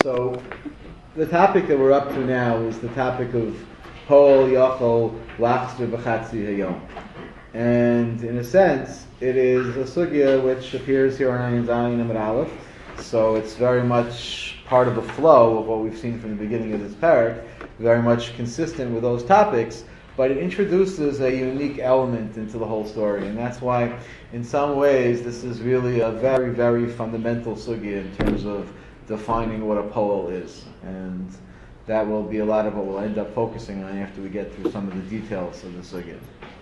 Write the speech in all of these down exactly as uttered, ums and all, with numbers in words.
So the topic that we're up to now is the topic of Poel Yachol Lachzer B'Chatzi Hayom. And in a sense, it is a sugya which appears here on Ayin Zayin Amud Aleph. So it's very much part of the flow of what we've seen from the beginning of this parak, very much consistent with those topics, but it introduces a unique element into the whole story. And that's why, in some ways, this is really a very, very fundamental sugya in terms of defining what a poel is. And that will be a lot of what we'll end up focusing on after we get through some of the details of the sugya.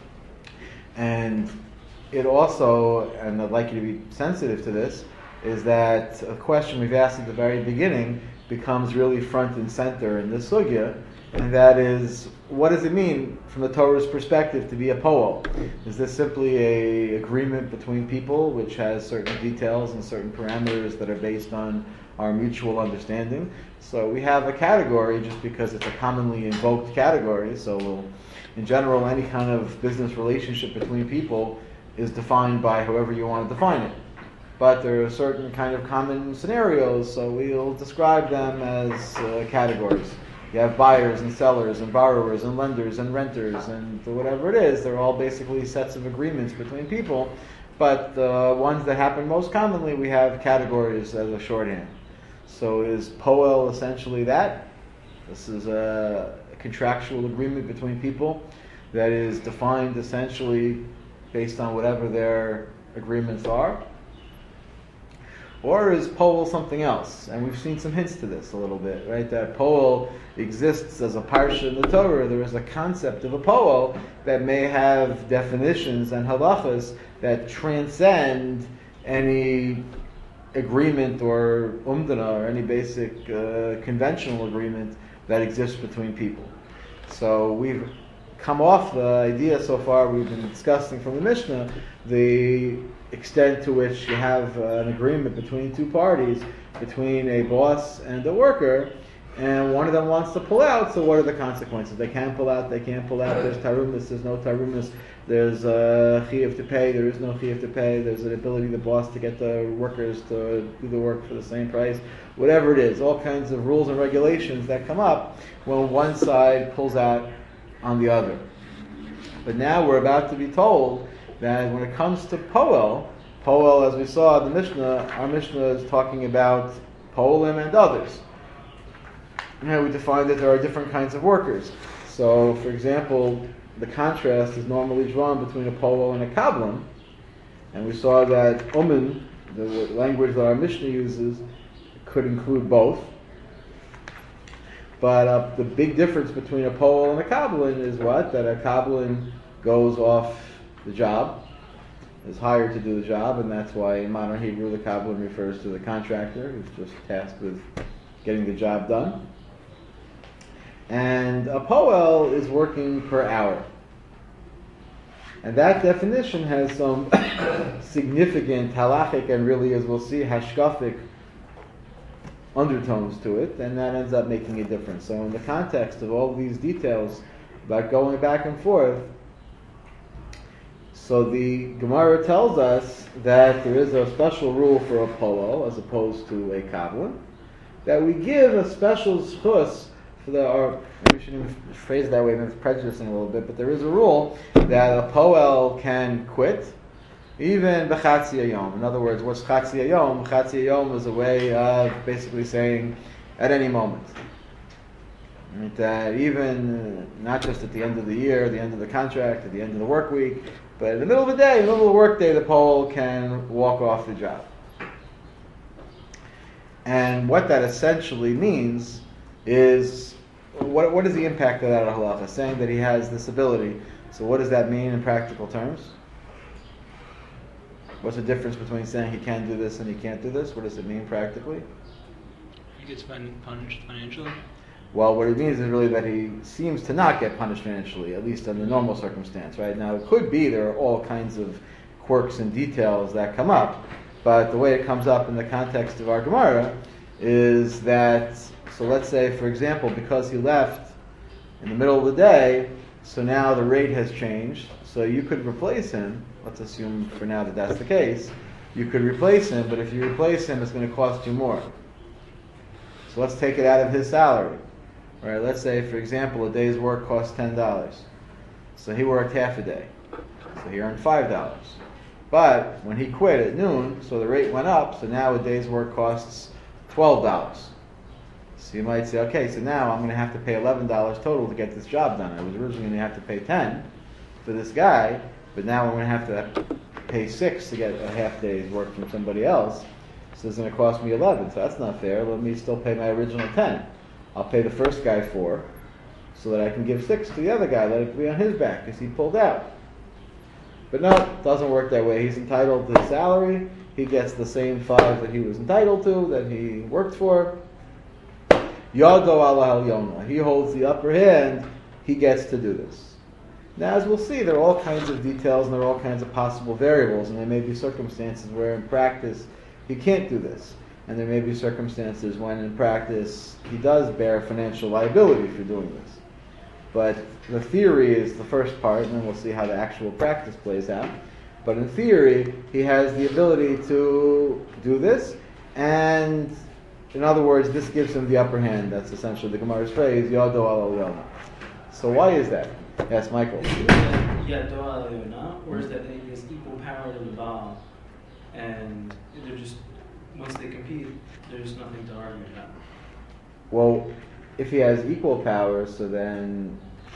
And it also, and I'd like you to be sensitive to this, is that a question we've asked at the very beginning becomes really front and center in this sugya, and that is, what does it mean from the Torah's perspective to be a poel? Is this simply a agreement between people which has certain details and certain parameters that are based on our mutual understanding? So we have a category just because it's a commonly invoked category, so we'll, in general, any kind of business relationship between people is defined by however you want to define it. But there are certain kind of common scenarios, so we'll describe them as uh, categories. You have buyers and sellers and borrowers and lenders and renters and whatever it is. They're all basically sets of agreements between people. But the ones that happen most commonly, we have categories as a shorthand. So is poel essentially that? This is a contractual agreement between people that is defined essentially based on whatever their agreements are. Or is poel something else? And we've seen some hints to this a little bit, right? That poel exists as a parsha in the Torah. There is a concept of a poel that may have definitions and halachas that transcend any agreement or umdana or any basic uh, conventional agreement that exists between people. So we've come off the idea so far we've been discussing from the Mishnah, the extent to which you have uh, an agreement between two parties, between a boss and a worker, and one of them wants to pull out, so what are the consequences? They can pull out, they can't pull out, there's tarumas, there's no tarumas, there's a chiyuv to pay, there is no chiyuv to pay, there's an ability of the boss to get the workers to do the work for the same price, whatever it is, all kinds of rules and regulations that come up when one side pulls out on the other. But now we're about to be told that when it comes to poel, poel, as we saw in the Mishnah, our Mishnah is talking about poelim and others. Now we define that there are different kinds of workers. So, for example, the contrast is normally drawn between a poel and a kablan, and we saw that umin, the language that our Mishnah uses, could include both. But uh, the big difference between a poel and a kablan is what? That a kablan goes off the job, is hired to do the job, and that's why in modern Hebrew the kablan refers to the contractor who's just tasked with getting the job done. And a poel is working per hour. And that definition has some significant halachic and really, as we'll see, hashkafic undertones to it, and that ends up making a difference. So in the context of all of these details about going back and forth, so the Gemara tells us that there is a special rule for a poel as opposed to a kablan, that we give a special zchus for the, or maybe we shouldn't even phrase it that way, maybe it's prejudicing a little bit, but there is a rule that a poel can quit even b'chatzi hayom. In other words, what's chatzi hayom? Chatzi hayom is a way of basically saying at any moment. Right? That even, uh, not just at the end of the year, the end of the contract, at the end of the work week, but in the middle of the day, in the middle of the work day, the poel can walk off the job. And what that essentially means is, what what is the impact of that on halacha? Saying that he has this ability. So what does that mean in practical terms? What's the difference between saying he can do this and he can't do this? What does it mean practically? He gets punished financially. Well, what it means is really that he seems to not get punished financially, at least in the normal circumstance, right? Now, it could be there are all kinds of quirks and details that come up, but the way it comes up in the context of our Gemara is that, so let's say, for example, because he left in the middle of the day, so now the rate has changed, so you could replace him. Let's assume for now that that's the case. You could replace him, but if you replace him, it's going to cost you more. So let's take it out of his salary. Right? Let's say, for example, a day's work costs ten dollars. So he worked half a day. So he earned five dollars. But when he quit at noon, so the rate went up, so now a day's work costs twelve dollars. So you might say, okay, so now I'm going to have to pay eleven dollars total to get this job done. I was originally going to have to pay ten dollars for this guy, but now I'm going to have to pay six to get a half day's work from somebody else. So it's going to cost me eleven. So that's not fair. Let me still pay my original ten. I'll pay the first guy four, so that I can give six to the other guy. Let it be on his back because he pulled out. But no, it doesn't work that way. He's entitled to his salary. He gets the same five that he was entitled to, that he worked for. Yado ala Yona. He holds the upper hand. He gets to do this. Now, as we'll see, there are all kinds of details and there are all kinds of possible variables, and there may be circumstances where in practice he can't do this. And there may be circumstances when in practice he does bear financial liability for doing this. But the theory is the first part, and then we'll see how the actual practice plays out. But in theory, he has the ability to do this, and in other words, this gives him the upper hand. That's essentially the Gemara's phrase, Yado ala Yona. So why is that? Yes, Michael. Yado ala Yona, or is that he has equal power to the Baal, and they're just, once they compete, there's nothing to argue about. Well, if he has equal power, so then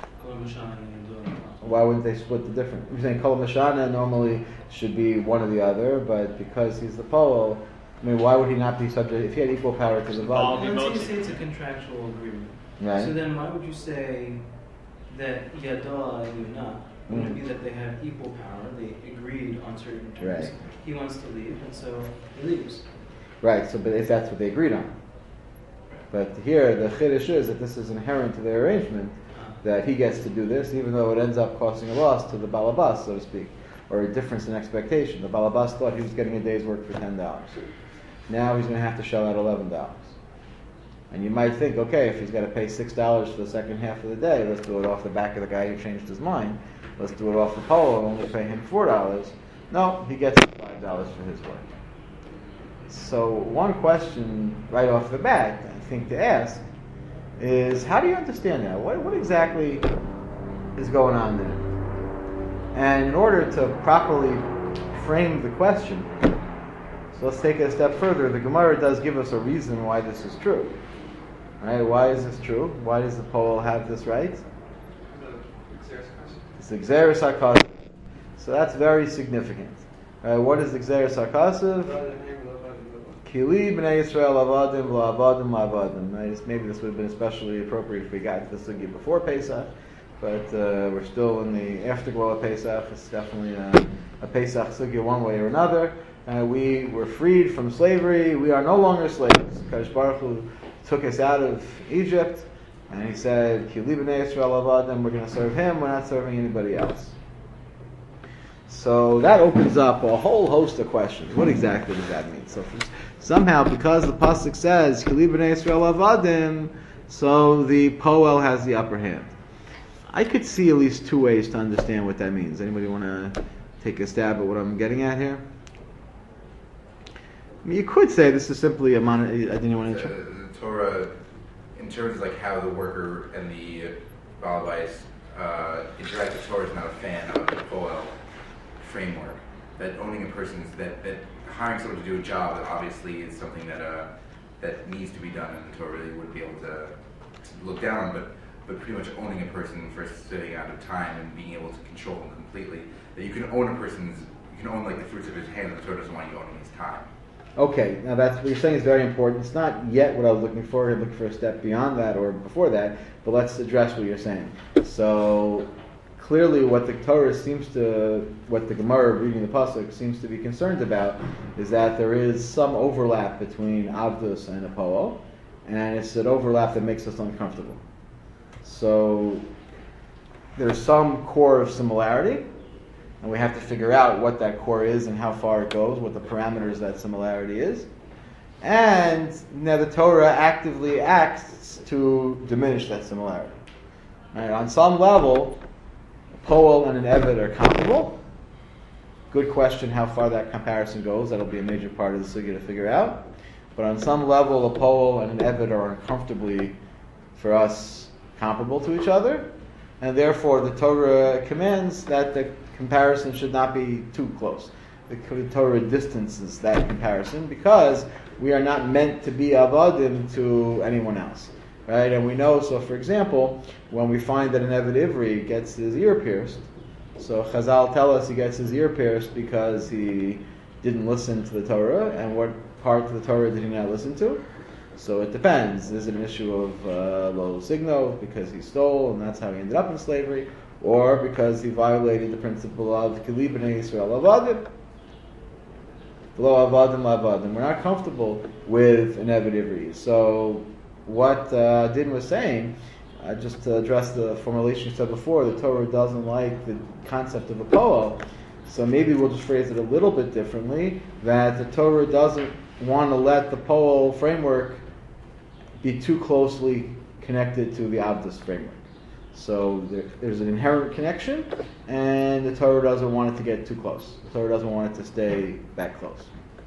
why wouldn't they split the difference? You're saying Kol Mashana normally should be one or the other, but because he's the Poel, I mean, why would he not be subject, if he had equal power to the Baal? Let's say you say it's a contractual agreement. Right. So then why would you say that Yado ala Yona, wouldn't it be that they have equal power, they agreed on certain terms, Right. he wants to leave, and so he leaves. Right, so but if that's what they agreed on. But here, the chiddush is that this is inherent to their arrangement, that he gets to do this, even though it ends up costing a loss to the balabas, so to speak, or a difference in expectation. The balabas thought he was getting a day's work for ten dollars. Now he's going to have to shell out eleven dollars. And you might think, okay, if he's got to pay six dollars for the second half of the day, let's do it off the back of the guy who changed his mind. Let's do it off the pole and only pay him four dollars. No, he gets five dollars for his work. So one question right off the bat, I think, to ask is, how do you understand that? What, what exactly is going on there? And in order to properly frame the question, so let's take it a step further. The Gemara does give us a reason why this is true. Right? Why is this true? Why does the Poel have this right? It's the Xeris HaKasav. So that's very significant. Right? What is the Xeris HaKasav? Kili b'nei Yisrael avadim v'la'avadim la'avadim. Right? Maybe this would have been especially appropriate if we got to the sugya before Pesach, but uh, we're still in the afterglow of Pesach. It's definitely a, a Pesach sugya one way or another. Uh, we were freed from slavery. We are no longer slaves. Kadosh Baruch Hu took us out of Egypt, and he said, Kili b'nei Yisrael avadim, we're going to serve him, we're not serving anybody else. So that opens up a whole host of questions. What exactly does that mean? So somehow, because the pasuk says Kili b'nei Yisrael avadim, so the Poel has the upper hand. I could see at least two ways to understand what that means. Anybody want to take a stab at what I'm getting at here? I mean, you could say this is simply a mon. I didn't want to. The, the Torah, in terms of like how the worker and the balabais uh, interact, the Torah is not a fan of the Poel framework. That owning a person's that, that hiring someone to do a job that obviously is something that uh, that needs to be done, and the Torah really would be able to, to look down on, but but pretty much owning a person for a specific amount of time and being able to control them completely. That you can own a person's, you can own like the fruits of his hand, and the Torah doesn't want you owning his time. Okay, now that's what you're saying is very important. It's not yet what I was looking for. I'm looking for a step beyond that or before that, but let's address what you're saying. So clearly what the Torah seems to, what the Gemara reading the Pasuk seems to be concerned about is that there is some overlap between Avdus and a Poel, and it's an overlap that makes us uncomfortable. So there's some core of similarity, and we have to figure out what that core is and how far it goes, what the parameters of that similarity is. And now the Torah actively acts to diminish that similarity. Right? On some level, a Poel and an Eved are comparable. Good question how far that comparison goes. That'll be a major part of the sugya to figure out. but on some level, a Poel and an Eved are uncomfortably, for us, comparable to each other, and therefore the Torah commands that the comparison should not be too close. The Torah distances that comparison because we are not meant to be avadim to anyone else, right? And we know, so for example, when we find that an Eved Ivri gets his ear pierced, so Chazal tell us he gets his ear pierced because he didn't listen to the Torah, and what part of the Torah did he not listen to? So it depends. Is it an issue of uh, lo signo, because he stole and that's how he ended up in slavery, or because he violated the principle of Kili b'nei Yisrael avadim? Lo avadim lavadim. We're not comfortable with an Eved Ivri. So what uh, Din was saying, uh, just to address the formulation you said before, the Torah doesn't like the concept of a Poel. So maybe we'll just phrase it a little bit differently, that the Torah doesn't want to let the Poel framework be too closely connected to the Avdus framework. So there, there's an inherent connection, and the Torah doesn't want it to get too close. The Torah doesn't want it to stay that close.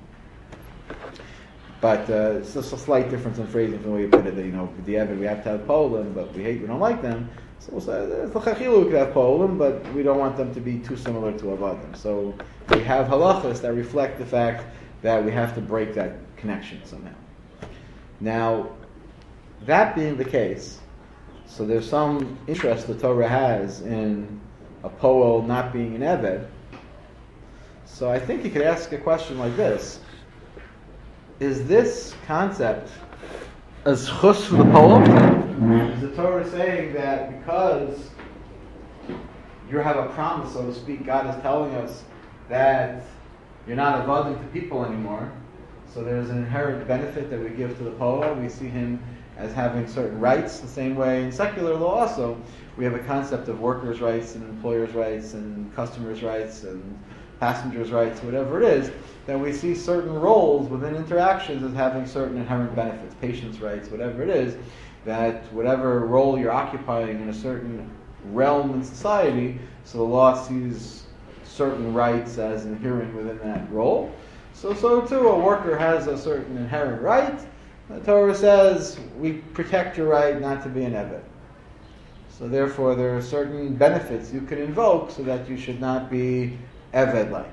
But uh, it's just a slight difference in phrasing from the way you put it. That, you know, with the Eved we have to have Poland, but we hate, we don't like them. So we'll say it's l'chachilu we could have Poland, but we don't want them to be too similar to Avadim. So we have halachas that reflect the fact that we have to break that connection somehow. Now, that being the case, so there's some interest the Torah has in a Poel not being an Eved. So I think you could ask a question like this. Is this concept a zchus for the Poel? Is the Torah saying that because you have a promise, so to speak, God is telling us that you're not avadim to people anymore, so there's an inherent benefit that we give to the Poel. We see him as having certain rights, the same way in secular law also. We have a concept of workers' rights and employers' rights and customers' rights and passengers' rights, whatever it is, then we see certain roles within interactions as having certain inherent benefits, patients' rights, whatever it is, that whatever role you're occupying in a certain realm in society, so the law sees certain rights as inherent within that role. So, so too, a worker has a certain inherent right. The Torah says we protect your right not to be an Eved. So therefore there are certain benefits you can invoke so that you should not be Eved-like.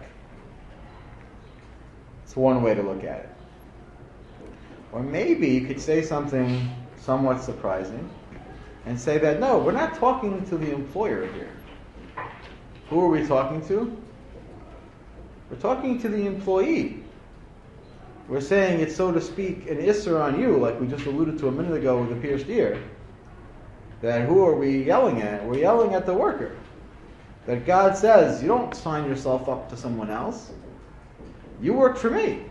It's one way to look at it. Or maybe you could say something somewhat surprising and say that, no, we're not talking to the employer here. Who are we talking to? We're talking to the employee. We're saying it's, so to speak, an isser on you, like we just alluded to a minute ago with the pierced ear. That who are we yelling at? We're yelling at the worker. That God says, you don't sign yourself up to someone else. You work for me.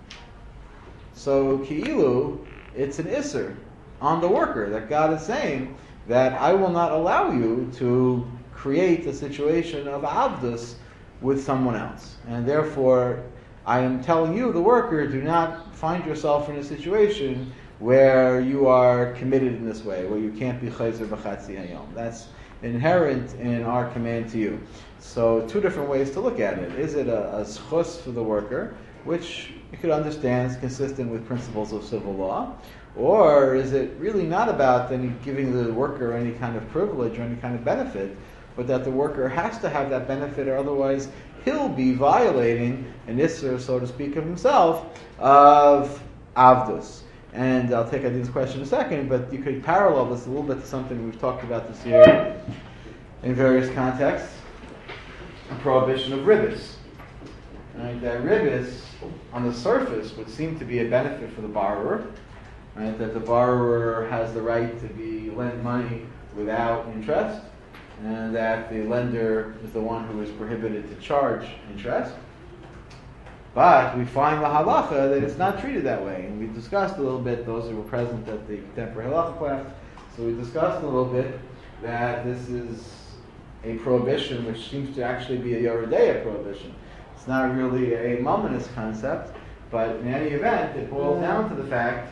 So, ki'ilu, it's an isser on the worker, that God is saying that I will not allow you to create a situation of avdus with someone else. And therefore, I am telling you, the worker, do not find yourself in a situation where you are committed in this way, where you can't be chayzer b'chatzi hayom. That's inherent in our command to you. So two different ways to look at it. Is it a, a zchus for the worker, which you could understand is consistent with principles of civil law, or is it really not about any giving the worker any kind of privilege or any kind of benefit, but that the worker has to have that benefit, or otherwise he'll be violating an isser, so to speak, of himself, of avdus. And I'll take Adin's question in a second, but you could parallel this a little bit to something we've talked about this year in various contexts, a prohibition of ribbis. Right? That ribbis, on the surface, would seem to be a benefit for the borrower, right? That the borrower has the right to be lent money without interest, and that the lender is the one who is prohibited to charge interest. But we find the halacha that it's not treated that way. And we discussed a little bit, those who were present at the contemporary halacha class, so we discussed a little bit that this is a prohibition which seems to actually be a Yoredeya prohibition. It's not really a Maimonides concept, but in any event, it boils down to the fact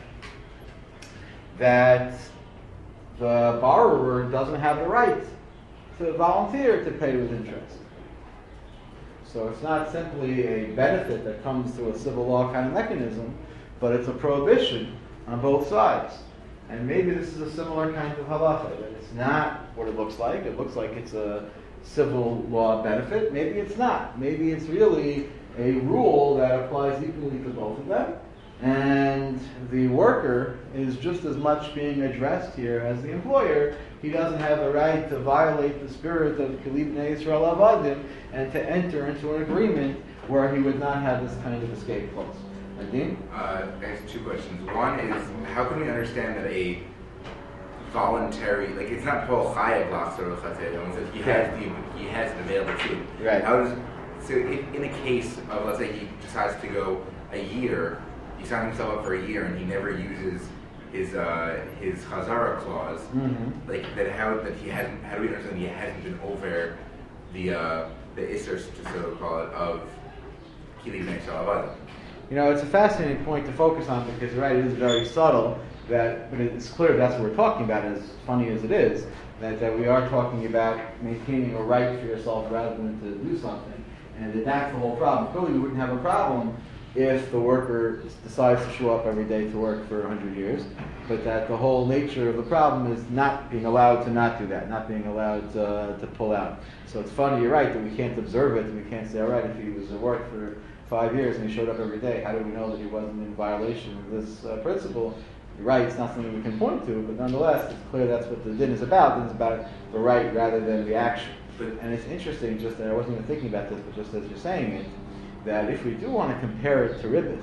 that the borrower doesn't have the right to volunteer to pay with interest. So it's not simply a benefit that comes through a civil law kind of mechanism, but it's a prohibition on both sides. And maybe this is a similar kind of halacha, that it's not what it looks like. It looks like it's a civil law benefit. Maybe it's not. Maybe it's really a rule that applies equally to both of them. And the worker is just as much being addressed here as the employer. He doesn't have the right to violate the spirit of Kilib Bnei Yisrael Avadim and to enter into an agreement where he would not have this kind of escape clause. Nadine? Uh, I have two questions. One is, how can we understand that a voluntary, like it's not Paul Chayav Lachzor L'Chatzei, that he has the he has it available to him. Right. How does so if, in a case of, let's say he decides to go a year, he signs himself up for a year and he never uses his uh, his Chazara clause, Mm-hmm. like that how that he hasn't how do we understand that he hasn't been over the uh, the Isser, to so call it, of Kilib Bnei Yisrael Avadim? You know, it's a fascinating point to focus on because, right, it is very subtle, that, but it's clear that's what we're talking about, as funny as it is, that, that we are talking about maintaining a right for yourself rather than to do something, and that that's the whole problem. Clearly, we wouldn't have a problem if the worker decides to show up every day to work for one hundred years, but that the whole nature of the problem is not being allowed to not do that, not being allowed to, to pull out. So it's funny, you're right, that we can't observe it, and we can't say, all right, if he was at work for five years and he showed up every day, how do we know that he wasn't in violation of this uh, principle? You're right, it's not something we can point to, but nonetheless, it's clear that's what the din is about. The din is about the right rather than the action. But, and it's interesting, just that I wasn't even thinking about this, but just as you're saying it, that if we do want to compare it to ribbis,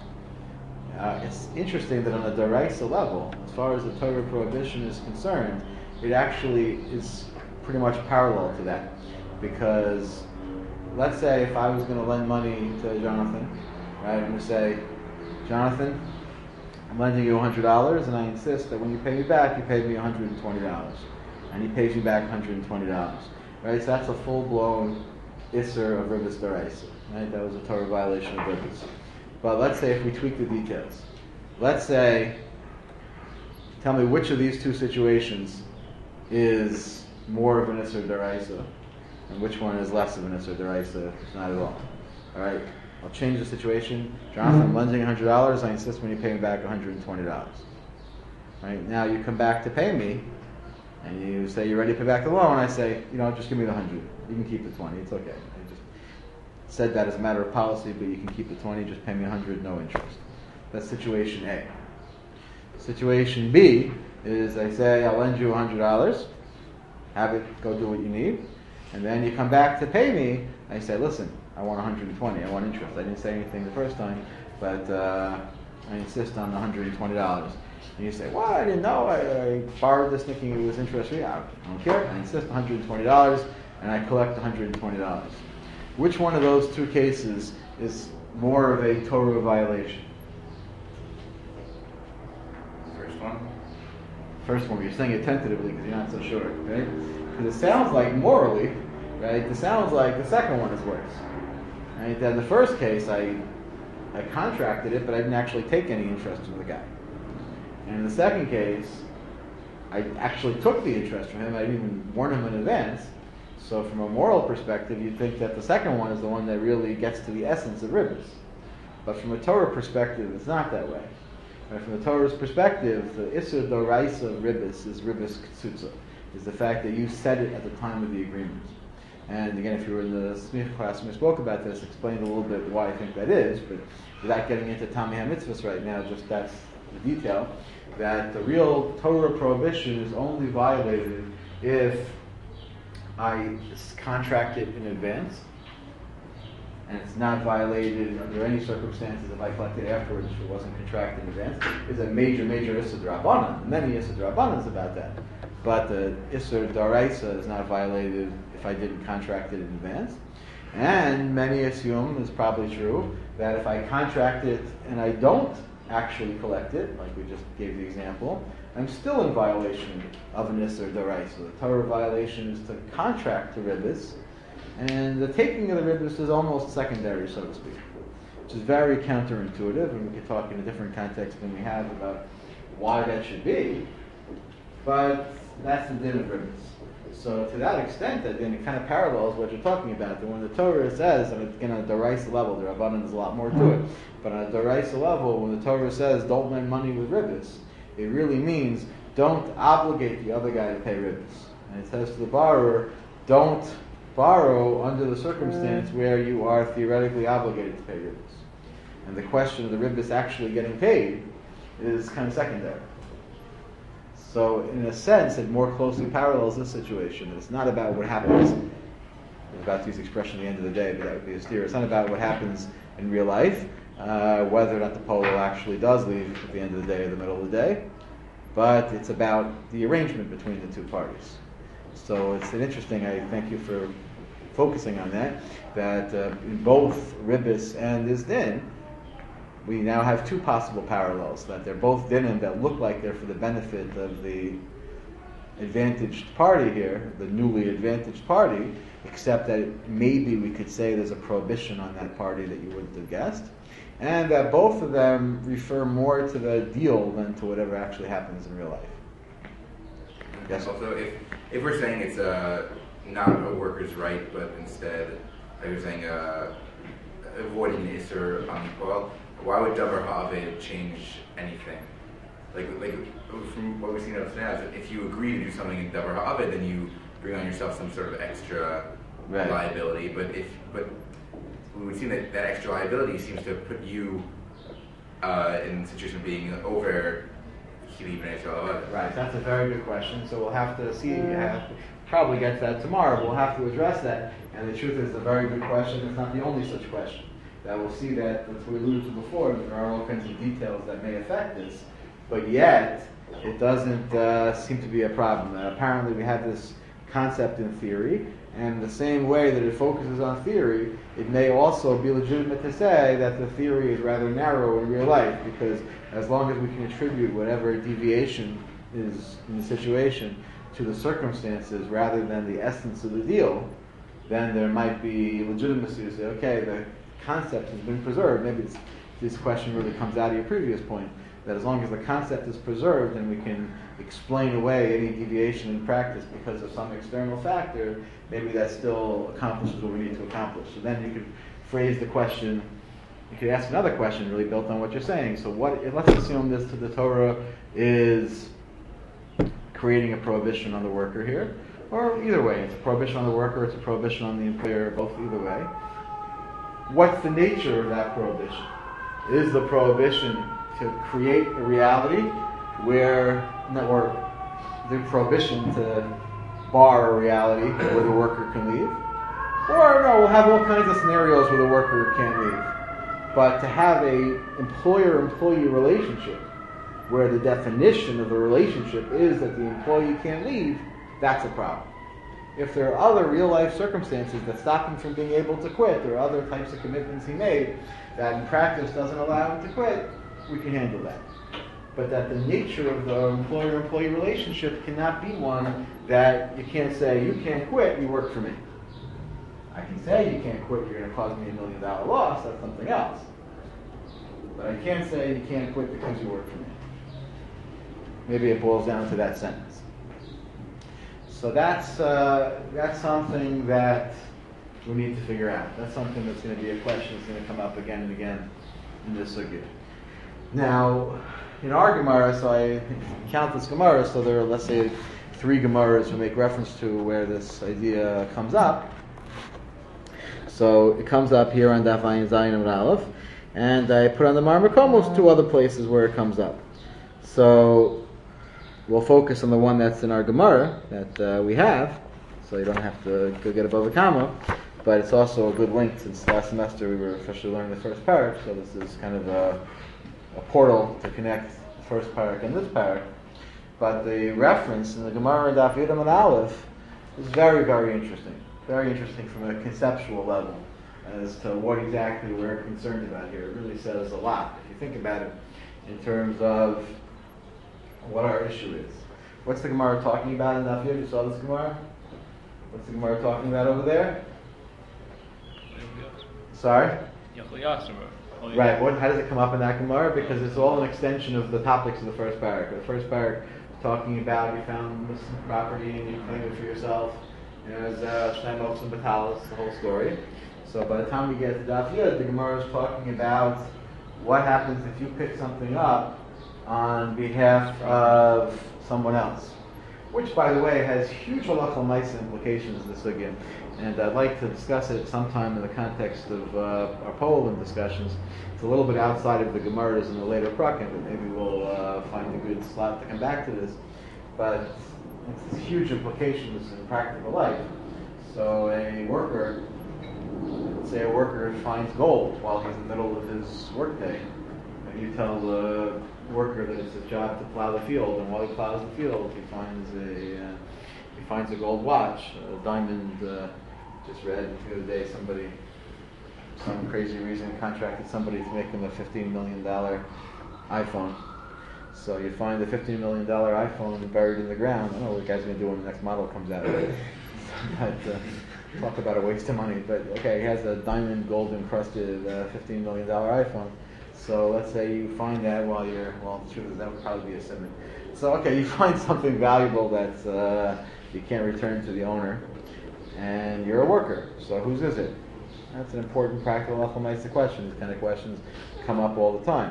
uh, it's interesting that on a deraisa level, as far as the Torah prohibition is concerned, it actually is pretty much parallel to that. Because let's say if I was going to lend money to Jonathan, right, I'm going to say, Jonathan, I'm lending you one hundred dollars, and I insist that when you pay me back, you pay me one hundred twenty dollars. And he pays me back one hundred twenty dollars. Right, so that's a full-blown Isser of Ribbis Daraisa. Right, that was a Torah violation of Ribbis. But let's say if we tweak the details. Let's say, tell me which of these two situations is more of an Isser Daraisa, and which one is less of an Isser Deraisa, not at all. All right, I'll change the situation. Jonathan, I'm lending one hundred dollars. I insist when you pay me back one hundred twenty dollars. All right, now you come back to pay me, and you say you're ready to pay back the loan. I say, you know, just give me the one hundred. You can keep the twenty. It's okay. I just said that as a matter of policy, but you can keep the twenty. Just pay me one hundred, no interest. That's situation A. Situation B is I say, I'll lend you one hundred dollars. Have it go do what you need. And then you come back to pay me, I say, listen, I want one hundred twenty, I want interest. I didn't say anything the first time, but uh, I insist on one hundred twenty dollars. And you say, well, I didn't know, I, I borrowed this thinking it was interest free. I don't care, I insist one hundred twenty dollars, and I collect one hundred twenty dollars. Which one of those two cases is more of a Torah violation? First one? First one, you're saying it tentatively because you're not so sure, right? Because it sounds like morally, right? It sounds like the second one is worse. Right? In the first case, I I contracted it, but I didn't actually take any interest from the guy. And in the second case, I actually took the interest from him. I didn't even warn him in advance. So from a moral perspective, you'd think that the second one is the one that really gets to the essence of ribbis. But from a Torah perspective, it's not that way. Right? From the Torah's perspective, the Isser Doraisa of ribbis is ribbis ktsutza. Is the fact that you said it at the time of the agreement. And again, if you were in the Smich class and we spoke about this, explained a little bit why I think that is, but without getting into Tami HaMitzvahs right now, just that's the detail, that the real Torah prohibition is only violated if I contract it in advance, and it's not violated under any circumstances if I collect it afterwards if it wasn't contracted in advance. It's a major, major Issa D'Rabbanan. Many Issa D'Rabbanans about that. But the Isser D'Oraisa is not violated if I didn't contract it in advance. And many assume, is probably true, that if I contract it and I don't actually collect it, like we just gave the example, I'm still in violation of an Isser D'Oraisa. The Torah violation is to contract the ribbis, and the taking of the ribbis is almost secondary, so to speak, which is very counterintuitive, and we could talk in a different context than we have about why that should be. But that's the din of ribbis. So to that extent, that then it kind of parallels what you're talking about. That when the Torah says, and again on a deraisa level, the Rabbanan there's a lot more to it, but on a deraisa level, when the Torah says don't lend money with ribbis, it really means don't obligate the other guy to pay ribbis. And it says to the borrower, don't borrow under the circumstance where you are theoretically obligated to pay ribbis. And the question of the ribbis actually getting paid is kind of secondary. So in a sense, it more closely parallels this situation. It's not about what happens, I was about to use the expression at the end of the day, but that would be a steer. It's not about what happens in real life, uh, whether or not the polo actually does leave at the end of the day or the middle of the day, but it's about the arrangement between the two parties. So it's an interesting, I thank you for focusing on that, that uh, in both ribbis and isdin, we now have two possible parallels, that they're both dinim that look like they're for the benefit of the advantaged party here, the newly advantaged party, except that maybe we could say there's a prohibition on that party that you wouldn't have guessed, and that both of them refer more to the deal than to whatever actually happens in real life. Yes? Also, if, if we're saying it's uh, not a worker's right, but instead, like you're saying, uh, avoiding the Isser on the Poel, why would Davar Ha'aved change anything? Like, like from what we've seen up to now, if you agree to do something in Davar Ha'aved, then you bring on yourself some sort of extra right. liability. But if, but we would see that that extra liability seems to put you uh, in the situation of being over Chili B'nai Shalavad. Right, that's a very good question. So we'll have to see, have to probably get to that tomorrow, but we'll have to address that. And the truth is, it's a very good question. It's not the only such question. That we'll see that, as we alluded to before, there are all kinds of details that may affect this, but yet it doesn't uh, seem to be a problem. Uh, apparently we have this concept in theory, and the same way that it focuses on theory, it may also be legitimate to say that the theory is rather narrow in real life, because as long as we can attribute whatever deviation is in the situation to the circumstances rather than the essence of the deal, then there might be legitimacy to say, okay, the concept has been preserved. Maybe it's, this question really comes out of your previous point, that as long as the concept is preserved and we can explain away any deviation in practice because of some external factor, maybe that still accomplishes what we need to accomplish. So then you could phrase the question, you could ask another question really built on what you're saying. So what, let's assume this to the Torah is creating a prohibition on the worker here, or either way, it's a prohibition on the worker, it's a prohibition on the employer, both either way. What's the nature of that prohibition? Is the prohibition to create a reality where, or the prohibition to bar a reality where the worker can leave? Or no, we'll have all kinds of scenarios where the worker can't leave. But to have a employer-employee relationship where the definition of the relationship is that the employee can't leave, that's a problem. If there are other real-life circumstances that stop him from being able to quit, there are other types of commitments he made that in practice doesn't allow him to quit, we can handle that. But that the nature of the employer-employee relationship cannot be one that you can't say, you can't quit, you work for me. I can say you can't quit, you're going to cause me a million dollar loss, that's something else. But I can't say you can't quit because you work for me. Maybe it boils down to that sentence. So that's uh, that's something that we need to figure out. That's something that's going to be a question that's going to come up again and again in this sugya. Now, in our Gemara, so I count this Gemara, so there are, let's say, three Gemaras we make reference to where this idea comes up. So it comes up here on Daf Ayin Zayin and Aleph, and I put on the Mar Makomos two other places where it comes up. So we'll focus on the one that's in our Gemara that uh, we have, so you don't have to go get above a comma, but it's also a good link since last semester we were officially learning the first parak, so this is kind of a, a portal to connect the first parak and this parak. But the reference in the Gemara Daf Yudam and Aleph is very, very interesting. Very interesting from a conceptual level as to what exactly we're concerned about here. It really says a lot if you think about it in terms of what our issue is. What's the Gemara talking about in Daf Yud? You saw this Gemara? What's the Gemara talking about over there? Sorry? Right, what, how does it come up in that Gemara? Because it's all an extension of the topics of the first parak. The first parak talking about you found this property and you claim it for yourself. You know, as uh, Shnei Motzim Batalis, the whole story. So by the time we get to Daf Yud, the Gemara is talking about what happens if you pick something up on behalf of someone else. Which, by the way, has huge halacha l'maisa implications in the sugya. And I'd like to discuss it sometime in the context of uh, our Poland discussions. It's a little bit outside of the Gemaras in the later prakim, but maybe we'll uh, find a good slot to come back to this. But it's huge implications in practical life. So a worker, let's say a worker finds gold while he's in the middle of his workday, and you tell the worker that it's his job to plow the field, and while he plows the field, he finds a uh, he finds a gold watch, a diamond. Uh, just read the other day somebody, some crazy reason, contracted somebody to make him a fifteen million dollar iPhone. So you find the fifteen million dollar iPhone buried in the ground. I don't know what the guy's going to do when the next model comes out. But, uh, talk about a waste of money. But okay, he has a diamond, gold encrusted uh, fifteen million dollar iPhone. So let's say you find that while you're, well, the truth is that would probably be a simon. So okay, you find something valuable that uh, you can't return to the owner, and you're a worker. So whose is it? That's an important practical halacha question. These kind of questions come up all the time.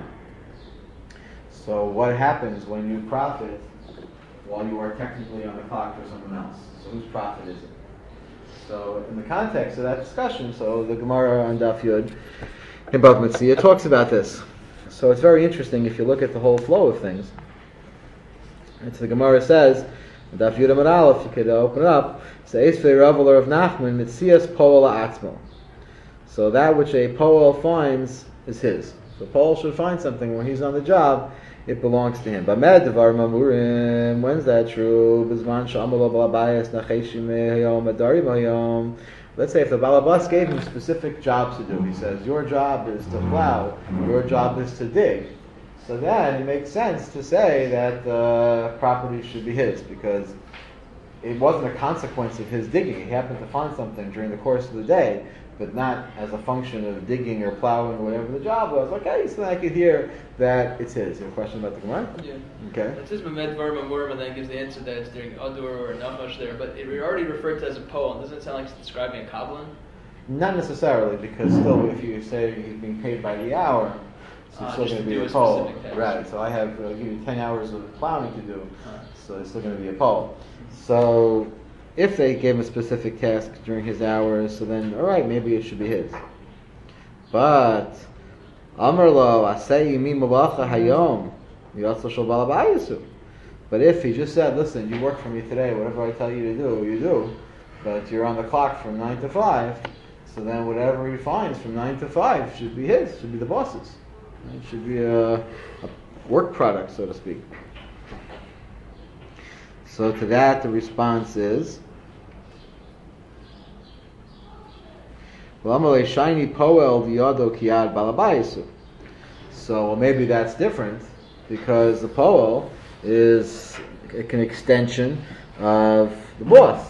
So what happens when you profit while you are technically on the clock for someone else? So whose profit is it? So in the context of that discussion, so the Gemara on Daf Yud in Bava Metzia talks about this. So it's very interesting if you look at the whole flow of things. And so the Gemara says, Daf Yud Amud Aleph, if you could open it up, says for Rav of Nachman, Metzias Poel Atzmo. So that which a Poel finds is his. So Poel should find something when he's on the job, it belongs to him. Bamed Devar Mamurim, when's that true? Bizman Shamalo Balabayas Nacheshim Hayom Adarim Hayom. Let's say if the Balabas gave him specific jobs to do, he says, your job is to plow, your job is to dig. So then it makes sense to say that the property should be his, because it wasn't a consequence of his digging. He happened to find something during the course of the day, but not as a function of digging or plowing or whatever the job was. Okay, so then I could hear that it's his. You have a question about the Gemara? Yeah. Okay. It says Mamed Var Mamurim, and then gives the answer that it's during Adur or not much there, but it already referred to as a poem. Doesn't it sound like it's describing a Kabbalah? Not necessarily, because still, if you say he's being paid by the hour, so Uh, it's still just going to to be do a a poll. specific task. Right, so I have uh, give you ten hours of plowing to do, Uh. so it's still going to be a poll. So if they gave him a specific task during his hours, so then, all right, maybe it should be his. But Amar lo asay mi malacha hayom yatsa shel balabayisu. But if he just said, listen, you work for me today, whatever I tell you to do, you do, but you're on the clock from nine to five, so then whatever he finds from nine to five should be his, should be the boss's. It should be a, a work product, so to speak. So to that, the response is, shiny poel diado kiad balabayisu. So well, maybe that's different, because the poel is an extension of the boss.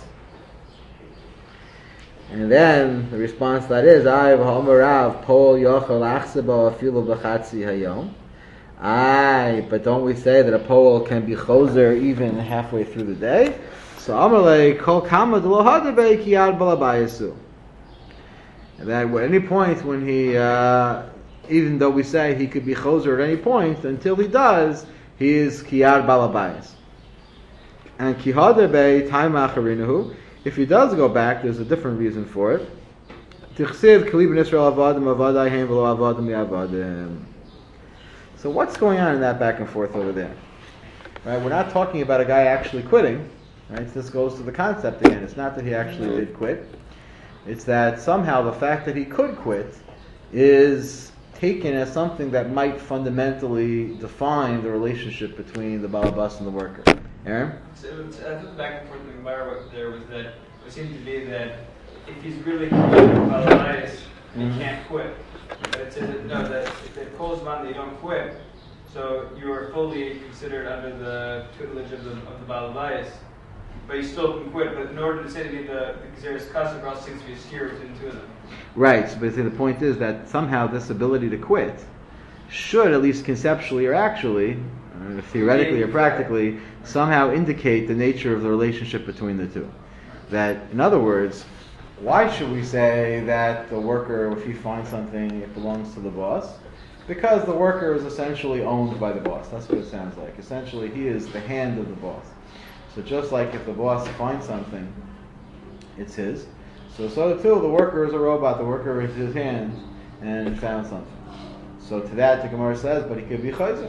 And then the response to that is, I v'hamarav poel yochel achseba afilu b'chatzi hayom. Aye, but don't we say that a poel can be choser even halfway through the day? So amalei kol kama d'lo hadabei kiad balabayisu. And that at any point when he, uh, even though we say he could be choser at any point, until he does, he is kiyad balabayas. And kihadabei time acharinahu. If he does go back, there's a different reason for it. Tichsiv kli ben Yisrael avadim avadayhem v'lo avadim yavadim. So what's going on in that back and forth over there? Right, we're not talking about a guy actually quitting. Right, this goes to the concept again. It's not that he actually did quit. It's that somehow the fact that he could quit is taken as something that might fundamentally define the relationship between the balabas and the worker. Aaron? So it's, I think the back and forth in the Gemara there was that it seemed to be that if he's really committed to balabas, he Mhm. can't quit. But it says that no, that if it calls man that you don't quit, so you are fully considered under the tutelage of the of the balabas. But you still can quit. But in order to say to be the Gezeres Kasser, there also seems to be a steer between the two of them. Right, but see, the point is that somehow this ability to quit should, at least conceptually or actually, uh, theoretically or practically, somehow indicate the nature of the relationship between the two. That, in other words, why should we say that the worker, if he finds something, it belongs to the boss? Because the worker is essentially owned by the boss. That's what it sounds like. Essentially, he is the hand of the boss. So just like if the boss finds something, it's his. So so too, the worker is a robot. The worker is his hand and found something. So to that, the Gemara says, but he could be chayzer.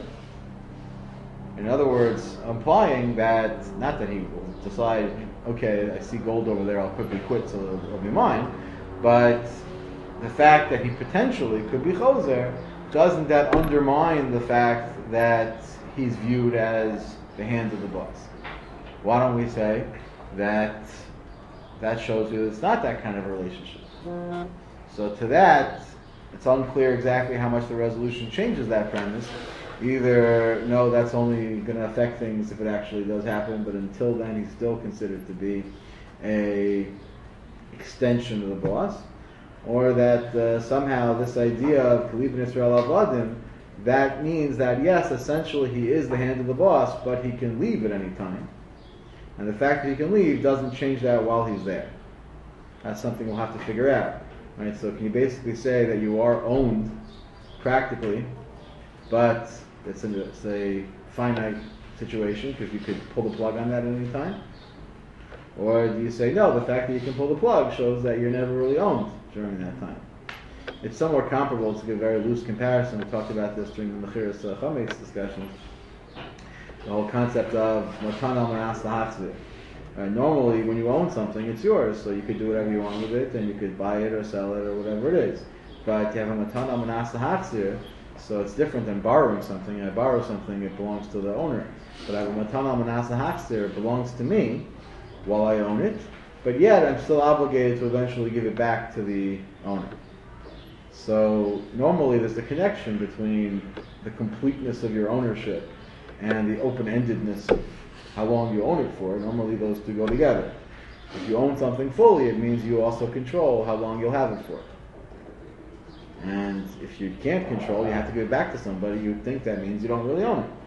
In other words, implying that, not that he will decide, okay, I see gold over there, I'll quickly quit so it'll, it'll be mine, but the fact that he potentially could be chayzer, doesn't that undermine the fact that he's viewed as the hand of the boss? Why don't we say that that shows you it's not that kind of a relationship? So to that, it's unclear exactly how much the resolution changes that premise. Either, no, that's only going to affect things if it actually does happen, but until then he's still considered to be a extension of the boss, or that uh, somehow this idea of Kalib and Israel Avadim, that means that yes, essentially he is the hand of the boss, but he can leave at any time. And the fact that he can leave doesn't change that while he's there. That's something we'll have to figure out. Right? So can you basically say that you are owned practically, but it's a, it's a finite situation because you could pull the plug on that at any time? Or do you say, no, the fact that you can pull the plug shows that you're never really owned during that time? It's somewhat comparable to give a very loose comparison. We talked about this during the Mechiras uh, Chametz discussions. The whole concept of matana manas lahachzir. Normally, when you own something, it's yours, so you could do whatever you want with it, and you could buy it or sell it or whatever it is. But you have a matana manas lahachzir, so it's different than borrowing something. I borrow something, it belongs to the owner. But I have a matana manas lahachzir, it belongs to me while I own it, but yet I'm still obligated to eventually give it back to the owner. So normally there's a connection between the completeness of your ownership and the open-endedness of how long you own it for. Normally those two go together. If you own something fully, it means you also control how long you'll have it for. And if you can't control, you have to give it back to somebody, you'd think that means you don't really own it.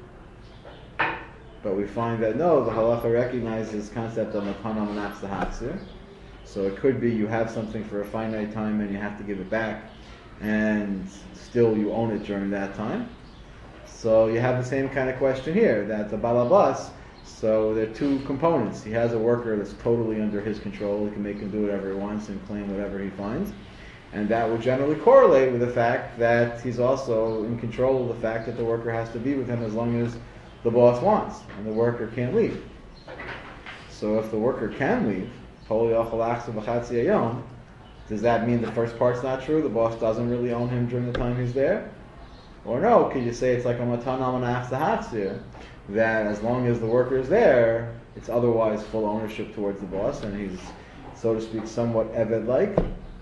But we find that no, the halacha recognizes the concept of matana manas lahachzir. So it could be you have something for a finite time and you have to give it back, and still you own it during that time. So you have the same kind of question here, that the balabas, so there are two components. He has a worker that's totally under his control, he can make him do whatever he wants and claim whatever he finds. And that would generally correlate with the fact that he's also in control of the fact that the worker has to be with him as long as the boss wants, and the worker can't leave. So if the worker can leave, does that mean the first part's not true? The boss doesn't really own him during the time he's there? Or no, could you say it's like a matana manas lahachzir, that as long as the worker is there, it's otherwise full ownership towards the boss, and he's, so to speak, somewhat eved-like,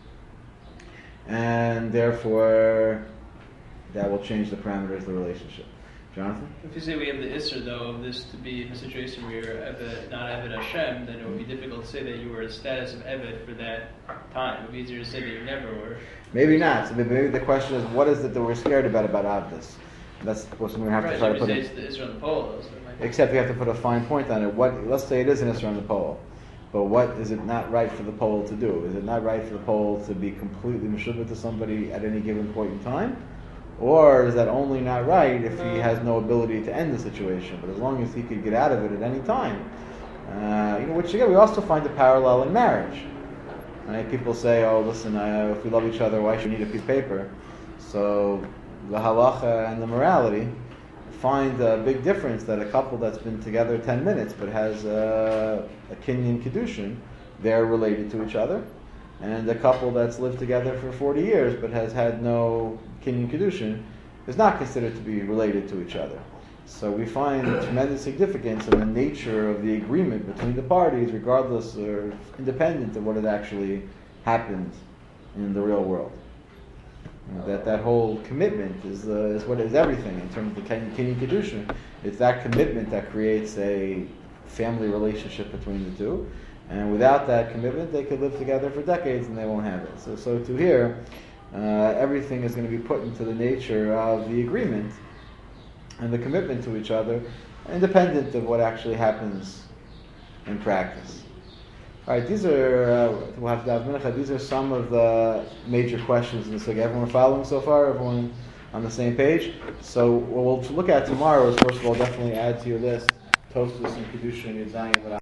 and therefore that will change the parameters of the relationship. Jonathan? If you say we have the Isser, though, of this to be in a situation where you're Eved, not Eved Hashem, then it would be difficult to say that you were in status of Eved for that time. It would be easier to say that you never were. Maybe not. So maybe the question is, what is it that we're scared about about Avdus? That's what we have right, to try to put say in. It's the Isser on the pole, though, so it might be. Except we have to put a fine point on it. What? Let's say it is an Isser on the pole. But what is it not right for the pole to do? Is it not right for the pole to be completely meshubah to somebody at any given point in time? Or is that only not right if he has no ability to end the situation? But as long as he could get out of it at any time. Uh, you know, which again, we also find a parallel in marriage. Right? People say, oh, listen, uh, if we love each other, why should we need a piece of paper? So the halacha and the morality find a big difference that a couple that's been together ten minutes but has uh, a kinyan kedushin, they're related to each other. And a couple that's lived together for forty years but has had no kinyan kedushin is not considered to be related to each other. So we find tremendous significance in the nature of the agreement between the parties, regardless or independent of what had actually happened in the real world. You know, that that whole commitment is uh, is what is everything in terms of the kinyan kedushin. It's that commitment that creates a family relationship between the two. And without that commitment, they could live together for decades and they won't have it. So, so to here, uh, everything is going to be put into the nature of the agreement. and the commitment to each other, independent of what actually happens in practice. All right, these are uh, we'll have to have mincha. These are some of the major questions in the sugya. Everyone following so far? Everyone on the same page? So what we'll look at tomorrow is, first of all, definitely add to your list Tosfos and Kedusha and Yadayim.